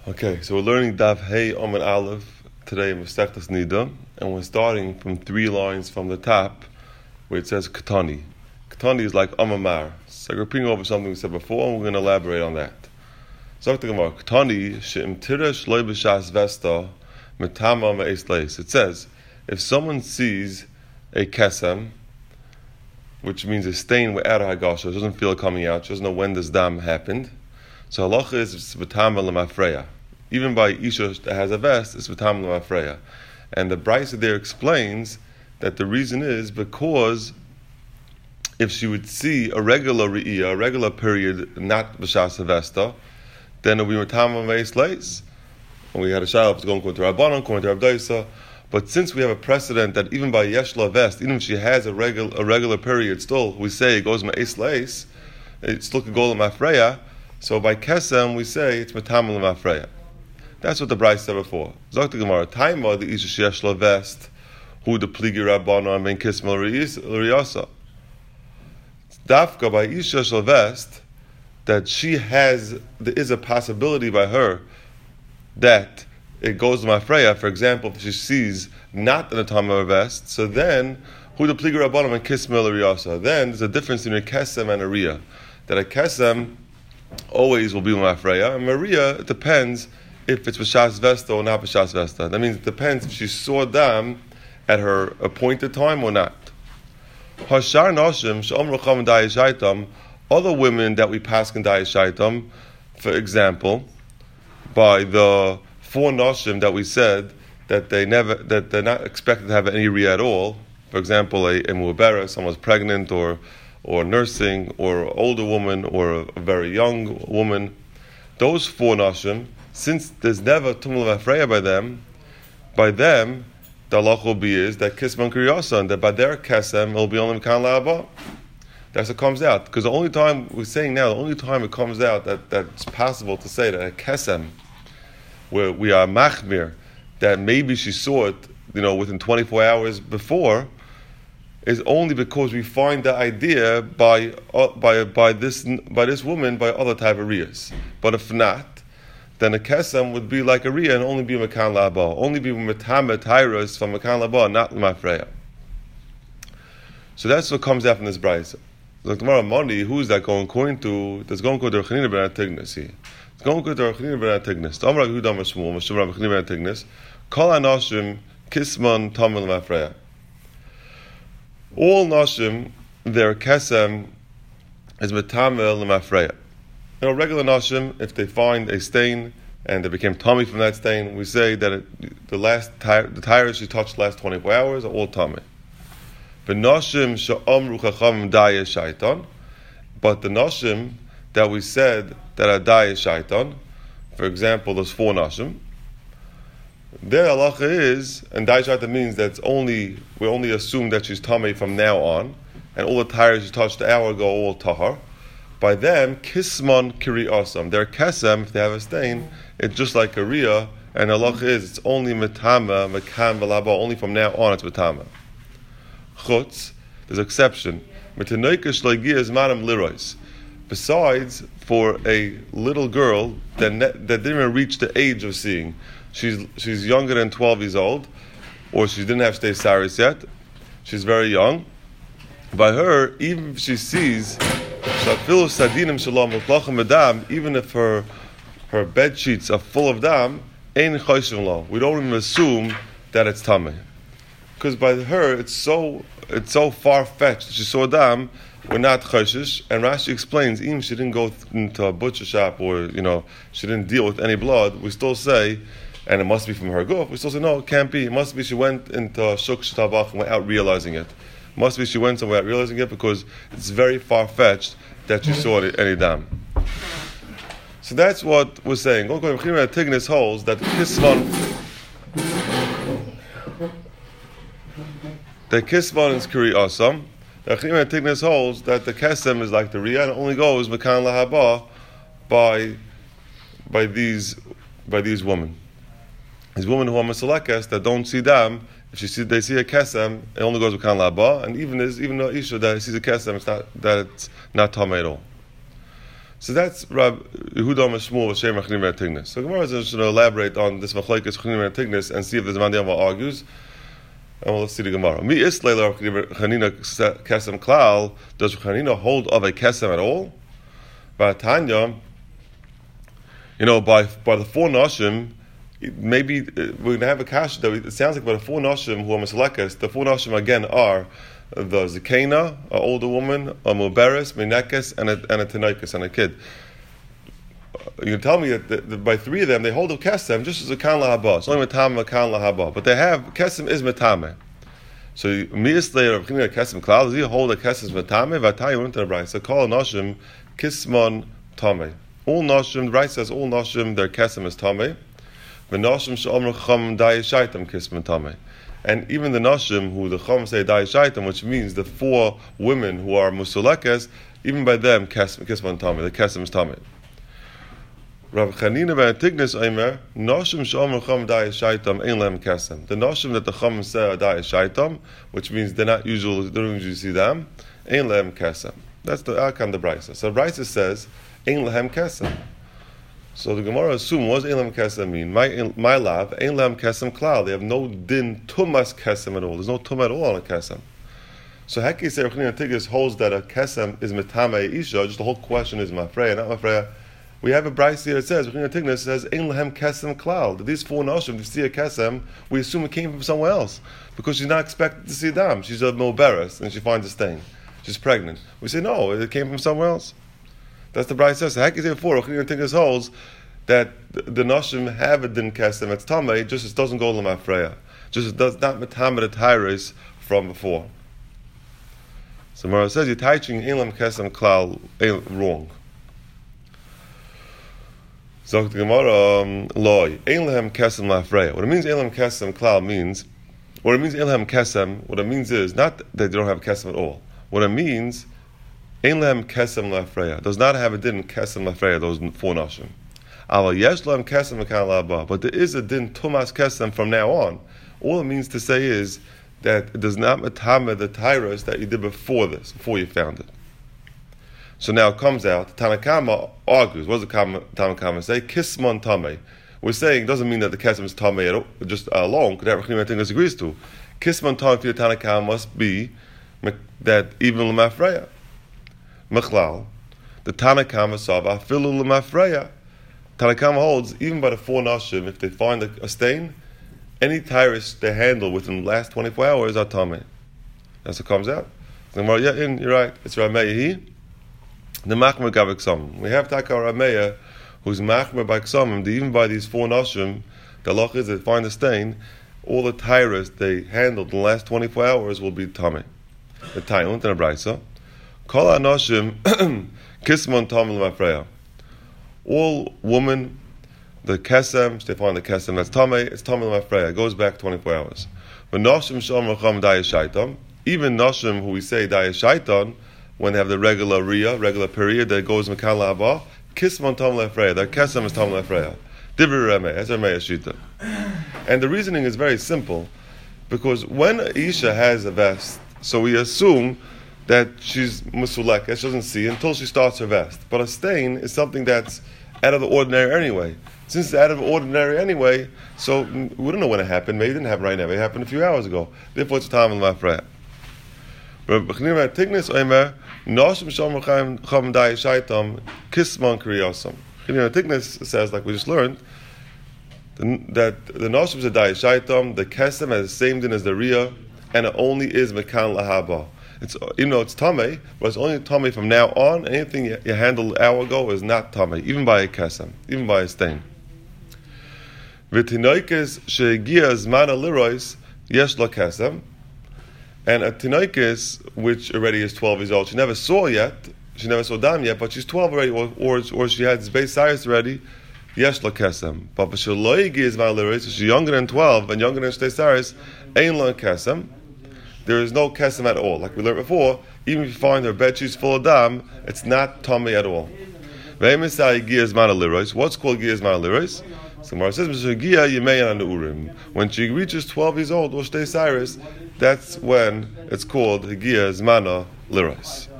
Okay, so we're learning Daf Hey Amud Aleph today in Masechtas Nida, and we're starting from 3 lines from the top where it says Katani. Katani is like Amamar. So we're repeating over something we said before, and we're going to elaborate on that. So Katani she'im tirish loy b'shas vesta metama me'es leis. It says, if someone sees a kesem, which means a stain without a hagasha, doesn't feel it coming out, she doesn't know when this dam happened, so halacha is v'tama l'mafreya. Even by isha that has a vest, it's v'tama l'mafreya. And the Brisa there explains that the reason is because if she would see a regular re'iyah, a regular period, not v'shas vesta, then it would be v'tama me'es leis. And we had a shayla of going to Rabbanan, according to Rav Doisa. But since we have a precedent that even by yeshla vest, even if she has a regular period, still we say it goes me'es leis, it still could go l'mafreya. So by kesem we say it's metamel l'mafreya. That's what the Brisa said before. Zok the Gemara, Taima the isha sheyesh la vest, who the pligi Rabbanan ben kismel l'riyasa. Dafka by isha sheyesh la vest, that she has, there is a possibility by her that it goes to Mafreya. For example, if she sees not in the time of her vest, so then who the pligi Rabbanan and kismel l'riyasa. Then there's a difference between a kesem and a riyah. That a kesem always will be Mafreya, and Maria, it depends if it's b'shas vesta or not b'shas vesta. That means it depends if she saw dam at her appointed time or not. Hashar nashim she'omru cham dayishaitam, other women that we pass in dayishaitam, for example, by the 4 nashim that we said that they're not expected to have any riyah at all. For example, a mu'bera, someone's pregnant or nursing, or an older woman, or a very young woman. Those 4 nashim, since there's never tumul v'afreya by them, the halach will be is that kisman kriyasan, that by their kesem it'll be only mekan la'aba. That's what comes out. Because the only time we're saying now, the only time it comes out that it's possible to say that a kesem, where we are machmir, that maybe she saw it, within 24 hours before, is only because we find the idea by this woman by other type of riyas. But if not, then a kesem would be like a riyah and only be mekan la'aba, only be metamet tyrus from mekan la'aba, not l'mafreya. So that's what comes out from this brisa. The tomorrow money, who is that going according to? That's going according to Rechanina ben Antignos here. It's going according to Rechanina ben Antignos. The Amar Yehuda Mashmuel, Mashmuel Rechanina ben Antignos, Kol hanashim kisman tamil l'mafreya. All nashim, their kesem is metamel l'mafreya. Regular nashim, if they find a stain and they became tummy from that stain, we say that the tires she touched the last 24 hours are all tummy. But nashim she'amru chachamim daya shaitan, but the nashim that we said that are daya shaitan, for example, those 4 nashim, their halacha is, and daya shaitan means that we only assume that she's tummy from now on, and all the tires she touched the hour ago all tahar. By them, kisman kiri asam. Their kesem, if they have a stain, it's just like a riyah, and halacha is it's only metama, mekan v'laba, only from now on it's metama. Chutz, there's an exception. Metanoikesh loigia is madam lirois. Besides, for a little girl that didn't even reach the age of seeing, she's younger than 12 years old, or she didn't have shtei saris yet, she's very young. By her, even if she sees, even if her bed sheets are full of dam, we don't even assume that it's tamei, because by her it's so far fetched. She saw dam, we're not choshish, and Rashi explains even if she didn't go into a butcher shop or she didn't deal with any blood, we still say, and it must be from her guf. We still say no, it can't be. It must be she went into shuk shtabach without realizing it. Must be she went somewhere without realizing it, because it's very far fetched that she saw any dam. So that's what we're saying. Tignis holds that the kisvan is kiri asam. The Tignis holds that the kesem is like the riyah and it only goes mekan lahaba by these women. These women who are mesalekes that don't see dam, if they see a kesem, it only goes mekan lahaba, and even the isha that sees a kesem, it's not tamei at all. So that's Rab Yehuda Mashmuel V'Shem Chanina ben Tignis. So Gemara is going to elaborate on this Machlekes Chanina ben Tignis and see if there's a man that argues. And let's see the Gemara. Mi Islay Chanina Kesem Klal. Does Chanina hold of a Kesem at all? By Tanya, by the four Nashim, maybe we're going to have a kash that it sounds like by the four Nashim who are Masalekas. The four Nashim again are the Zakena, an older woman, a Muberes, Minekes, and a Tenoikes, and a kid. You can tell me that by three of them they hold of Kesem just as a Kan Lahaba. It's only Metame, a Kan Lahaba. But they have, Kesem is Metame. So, Mi'is Leir of Kesem Klal, does he hold a Kesem Metame? Vatayi went to the Bryce. So, call Nashim Kismon Tame. All Nashim, the Bryce says all Nashim, their Kesem is Tame. V'Nashim She'omr Cham Dai Shaitam Kismon Tame. And even the Nashim, who the Chum say Dai Shaitam, which means the four women who are Musulekes, even by them, Kisman Tame, the Kesem is Tame. Rav Chanina ben Tignis Omer, Nashim Shomer Chum Dai Shaitam Ein Lem Kesem. The Nashim that the Chum say are Dai Shaitam, which means they don't usually see them, Ein Lem Kesem. That's the outcome of the Brisa. So the Brisa says, Ein Lem Kesem. So the Gemara assumes, what does Ein Lem Kesem mean? My love, Ein Lem Kesem Klal. They have no din tumas Kesem at all. There's no tum at all on a Kesem. So Heki say Rav Chanina Tigris holds that a Kesem is Metame Isha. Just the whole question is Mafreya, not Mafreya. We have a Bryce here that says, Rav Chanina Tigris says, Ein Lehem Kesem Klal. That these four Nashim, to see a Kesem, we assume it came from somewhere else. Because she's not expected to see a dam. She's a Moberes, and she finds a stain. She's pregnant. We say, no, it came from somewhere else. That's the Bryce says. How can you say before? Rav Chanina Tigris holds that the Nashim have a din Kesem. It's Tamei, just it doesn't go to Mafreya. Just it does not Metame the Tyrus from before. So Mara says, you're teaching Ein Lehem Kesem Klal wrong. So the Gemara, loy, Ein Lehem Kesem Mafreya. What it means Ein Lehem Kesem Klal means, what it means Ein Lehem Kesem, what it means is not that they don't have a Kesem at all. What it means, Ein Lehem Kesem Mafreya does not have a din Kesem Mafreya, those four Nashim. Aval yesh lehem Kesem Mekan La'aba. But there is a din Tumas Kesem from now on. All it means to say is that it does not metame the tyrus that you did before this, before you found it. So now it comes out, Tanakama argues, what does the Tanakama say? Kismon Tame. We're saying it doesn't mean that the Kesem is Tame at all, just alone, because that Rav Chanina disagrees to. Kismon Tame for the Tanakama must be that even L'mafreya. Mechlal, the Tanakama Sava, Filu L'mafreya. Tanakama holds, even by the four Nashim, if they find a stain, any tyrus they handle within the last 24 hours are Tame. That's what comes out. You're right, it's Rameya. The Machmer Gavik Samim. We have Taka Rameya, who's Machmer by Ksamim, even by these four Nashim, the loch is they find a stain, all the tyrus they handled in the last 24 hours will be Tame. The Tainut and the Braisa. Kol HaNashim Kismon Tame L'mafreya. All women, the Kesem, they find the Kesem, that's Tame, it's Tame L'mafreya. It goes back 24 hours. But Nashim Shomer Cham Daya Shaitam, even Nashim who we say Daya Shaitan, when they have the regular Riyah, regular period, that goes Mekan La'aba, Kismon Tame L'mafreya, their Kesem is Tame L'mafreya. Divri Rameh, that's Rameh Shita. And the reasoning is very simple, because when Isha has a vest, so we assume that she's musuleka, she doesn't see until she starts her vest. But a stain is something that's out of the ordinary anyway. Since it's out of the ordinary anyway, so we don't know when it happened. Maybe it didn't happen right now. It happened a few hours ago. Therefore, it's time in Mafreya. But B'chnimah Tignis Omer, Nashim Shomer Cham Daya Shaitam, Kisman Kriyasam. Tignis says, like we just learned, that the Nashim is a Daya Shaitam, the Kesem has the same din as the Riyah, and it only is Mekan Lahaba. It's, even though it's Tameh, but it's only Tameh from now on. Anything you handled an hour ago is not Tameh, even by a Kesem, even by a stain. V'tinoikes she'egia zmana lirois yesh la Kesem. And a tinoikes, which already is 12 years old, she never saw dam yet, but she's 12 already, or she had Beis Cyrus already, yesh la Kesem. But b'she'lo egia zmana lirois, she's younger than 12 and younger than Beis Cyrus, ein la Kesem. There is no Kesem at all. Like we learned before, even if you find her bed sheets full of dam, it's not tummy at all. What's called Giyaz Mana Lirois? So Gemara says, when she reaches 12 years old, or Beis Cyrus, that's when it's called Giyaz Mana Lirois.